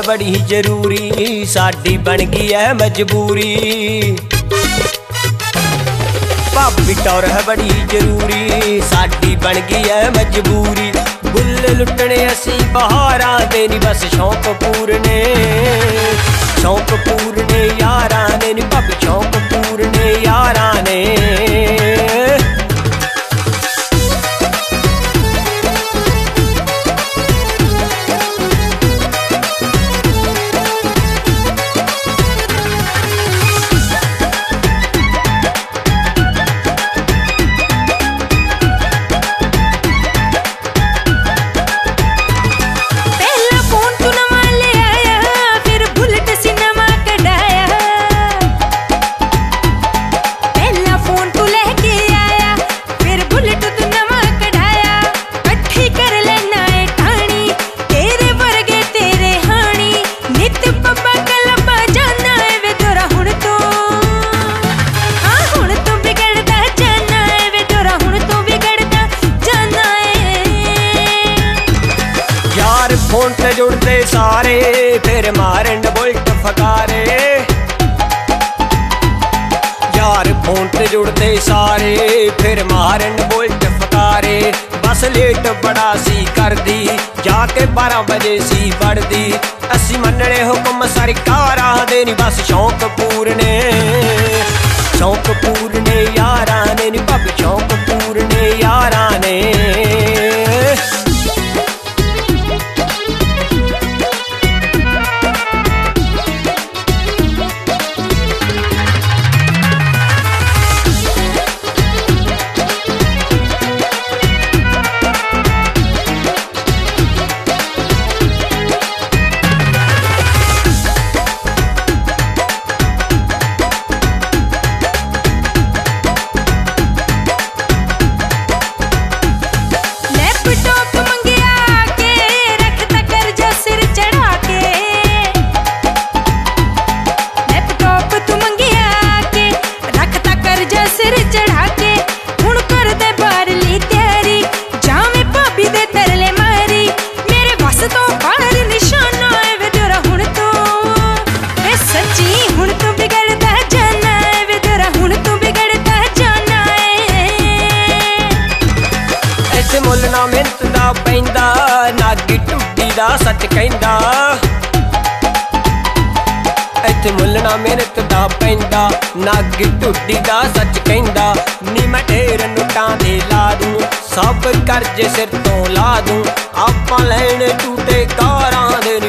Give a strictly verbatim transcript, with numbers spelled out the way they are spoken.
बड़ी जरूरी, साडी बन गई है मजबूरी। भाभी टौर है बड़ी जरूरी, साडी बन गई है मजबूरी। बुल लुटने असी बहारां दे नी बस शौक पूरने, शौक पूरने यारां दे नी भाभी शौक पूरने यारां ने। फोन ते जुड़ते सारे फिर मारन बुलट फकारे, यार फोन ते जुड़ते सारे फिर मारन बुलट फकारे। बस लेट बड़ा सी कर दी जाके बारह बजे सी बढ़दी, असी मनने हुक्म सरकारां दे नी बस शौक पूरने, शौक पूरने यारां ने नी भाभी शौक पूरने यारां ने। मुल ना मिहनत दा पैंदा, नागी टुड्डी दा सच कहंदा। इत्थे मुल ना मेहनत दा पैंदा, नागी टुड्डी दा सच कहंदा। नी मैं ढेर नोटां दे ला दूं, सब कर्जे सिर तो ला दूं, आपां लैण टूटे कारां दे